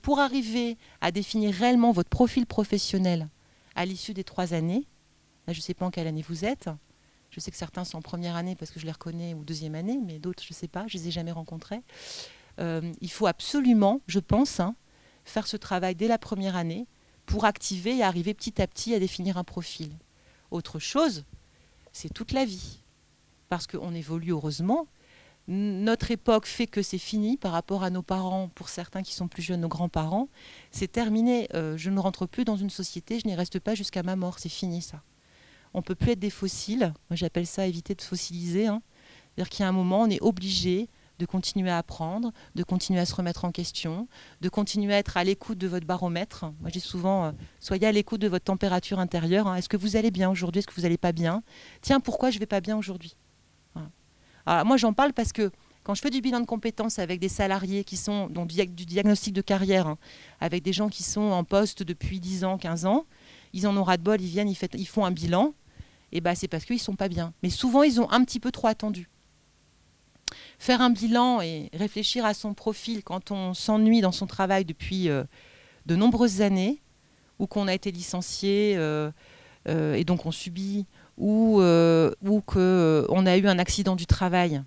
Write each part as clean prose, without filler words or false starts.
pour arriver à définir réellement votre profil professionnel à l'issue des 3 années, là je ne sais pas en quelle année vous êtes, je sais que certains sont en première année parce que je les reconnais, ou deuxième année, mais d'autres je ne sais pas, je ne les ai jamais rencontrés. Il faut absolument, je pense, faire ce travail dès la première année pour activer et arriver petit à petit à définir un profil. Autre chose, c'est toute la vie. Parce qu'on évolue heureusement. Notre époque fait que c'est fini par rapport à nos parents, pour certains qui sont plus jeunes, nos grands-parents. C'est terminé. Je ne rentre plus dans une société, je n'y reste pas jusqu'à ma mort. C'est fini, ça. On ne peut plus être des fossiles. Moi, j'appelle ça éviter de fossiliser. C'est-à-dire qu'il y a un moment, on est obligé de continuer à apprendre, de continuer à se remettre en question, de continuer à être à l'écoute de votre baromètre. Moi, je dis souvent, soyez à l'écoute de votre température intérieure. Est-ce que vous allez bien aujourd'hui? Est-ce que vous n'allez pas bien? Tiens, pourquoi je ne vais pas bien aujourd'hui? Voilà. Alors, moi, j'en parle parce que quand je fais du bilan de compétences avec des salariés qui sont donc, du diagnostic de carrière, avec des gens qui sont en poste depuis 10 ans, 15 ans, ils en ont ras-de-bol, ils viennent, ils font un bilan, et ben, c'est parce qu'ils ne sont pas bien. Mais souvent, ils ont un petit peu trop attendu. Faire un bilan et réfléchir à son profil quand on s'ennuie dans son travail depuis de nombreuses années, ou qu'on a été licencié et donc on subit, ou qu'on a eu un accident du travail,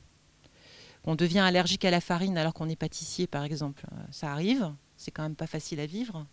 on devient allergique à la farine alors qu'on est pâtissier par exemple. Ça arrive, c'est quand même pas facile à vivre.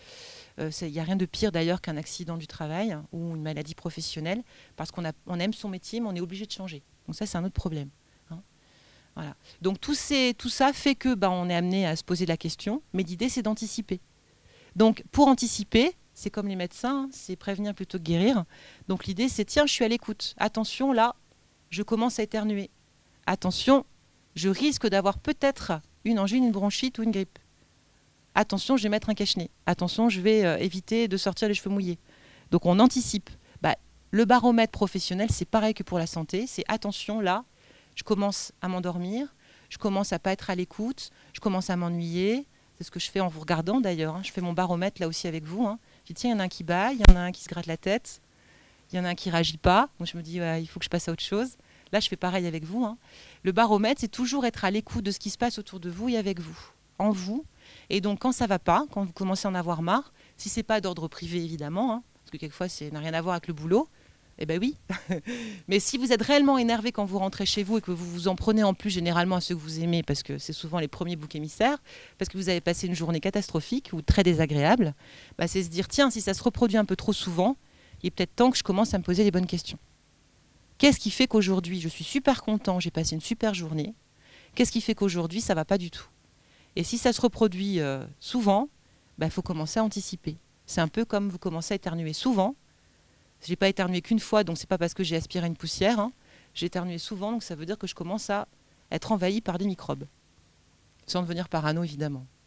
Il n'y a rien de pire d'ailleurs qu'un accident du travail ou une maladie professionnelle, parce qu'on aime son métier mais on est obligé de changer. Donc ça, c'est un autre problème. Voilà. Donc tout ça fait que on est amené à se poser la question, mais l'idée c'est d'anticiper. Donc pour anticiper, c'est comme les médecins, c'est prévenir plutôt que guérir. Donc l'idée c'est tiens, je suis à l'écoute. Attention, là, je commence à éternuer. Attention, je risque d'avoir peut-être une angine, une bronchite ou une grippe. Attention, je vais mettre un cache-nez. Attention, je vais éviter de sortir les cheveux mouillés. Donc on anticipe. Le baromètre professionnel, c'est pareil que pour la santé. C'est attention, là, je commence à m'endormir, je commence à pas être à l'écoute, je commence à m'ennuyer. C'est ce que je fais en vous regardant d'ailleurs. Je fais mon baromètre là aussi avec vous. Je dis tiens, il y en a un qui bâille, il y en a un qui se gratte la tête, il y en a un qui réagit pas. Moi, je me dis il faut que je passe à autre chose. Là, je fais pareil avec vous. Le baromètre, c'est toujours être à l'écoute de ce qui se passe autour de vous et avec vous, en vous. Et donc, quand ça va pas, quand vous commencez à en avoir marre, si c'est pas d'ordre privé évidemment, parce que quelquefois, ça n'a rien à voir avec le boulot. Eh bien oui, mais si vous êtes réellement énervé quand vous rentrez chez vous et que vous vous en prenez en plus généralement à ceux que vous aimez, parce que c'est souvent les premiers boucs émissaires, parce que vous avez passé une journée catastrophique ou très désagréable, c'est se dire, tiens, si ça se reproduit un peu trop souvent, il est peut-être temps que je commence à me poser les bonnes questions. Qu'est-ce qui fait qu'aujourd'hui, je suis super content, j'ai passé une super journée? Qu'est-ce qui fait qu'aujourd'hui, ça ne va pas du tout? Et si ça se reproduit souvent, faut commencer à anticiper. C'est un peu comme vous commencez à éternuer souvent. Je n'ai pas éternué qu'une fois, donc ce n'est pas parce que j'ai aspiré une poussière. J'ai éternué souvent, donc ça veut dire que je commence à être envahi par des microbes. Sans devenir parano, évidemment.